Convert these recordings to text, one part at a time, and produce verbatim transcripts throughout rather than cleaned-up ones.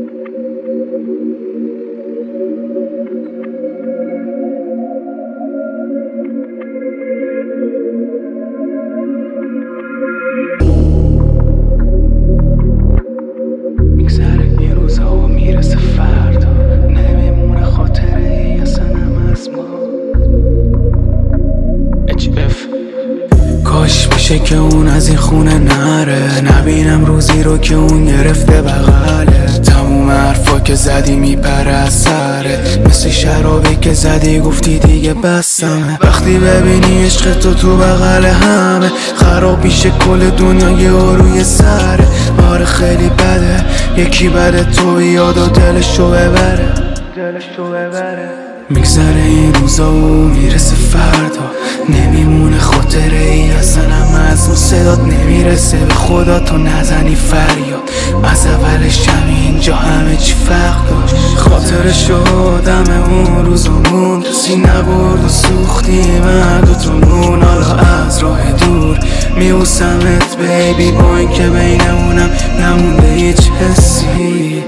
میگذره این روزها و میرسه فردا، نمیمونه خاطره ای اصلا هم از ما. اچ اف کاش بشه که اون از این خونه نره، نبینم روزی رو که اون گرفته بغله. تموم حرفا که زدی میپره از سره، مثل شرابی که زدی گفتی دیگه بسمه. وقتی ببینی عشق تو تو بغل همه، خراب میشه کل دنیا یه روی سره. آره خیلی بده یکی بده تو بیاد و دلشو ببره، دلشو ببره. میگذره این روزا و میرسه فردا، نمیمونه خاطره ای اصلا هم از اون صدات نمیرسه به خدا. تو نزنی فریاد از اولش هم اینجا همه چی فرق داشت. خاطره شدم اون روزامون، کسی نبرد و سوختیم هر دوتامون. حالا از راه دور میبوسمت بیبی، با این که بینمونم نمونده هیچ حسی.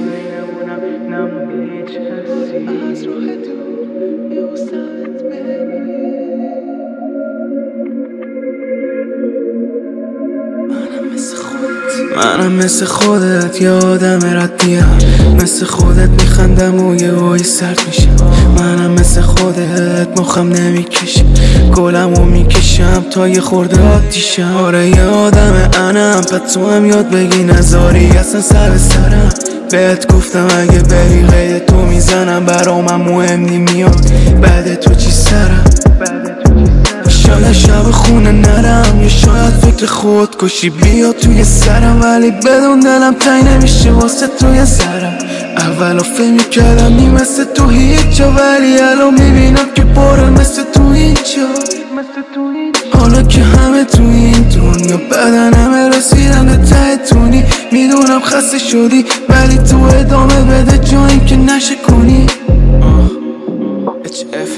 منم مثل خودت یه آدم ردیم، مثل خودت میخندم و یه هایی سرد میشم. منم مثل خودت مخم نمیکشم، گلمو میکشم تا یه خورده آتیشم. آره یه آدم انم پس تو هم یاد بگی نذاری اصلا سر به سرم. بهت گفتم اگه بری قید تو میزنم، برام مهم نمیاد بعد تو چی سرم. شاید شب خونه نرم، یا شاید فکر خودکشی بیاد توی سرم، ولی بدون دلم تای نمیشه واسه توی سرم. اولا فکر میکردم نی مثل تو هیچ جا، ولی الان میبینم که پاره مثل تو اینجا. حالا که همه تو این دنیا بدن همه رسیدن به ته تونی، میدونم خسته شدی ولی تو ادامه بده جایی که نشه کنی. اچ اف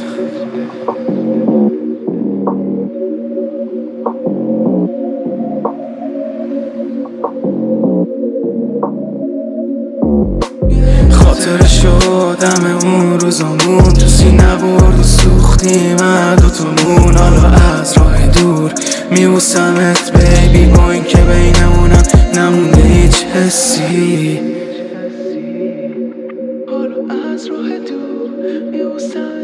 خاطره شدم اون روزامون، کسی نبرد و سوختیم هر دوتامون. حالا از راه دور میبوسمت بیبی، با این که بینمونم نمونده هیچ حسی. حالا از راه دور میبوسمت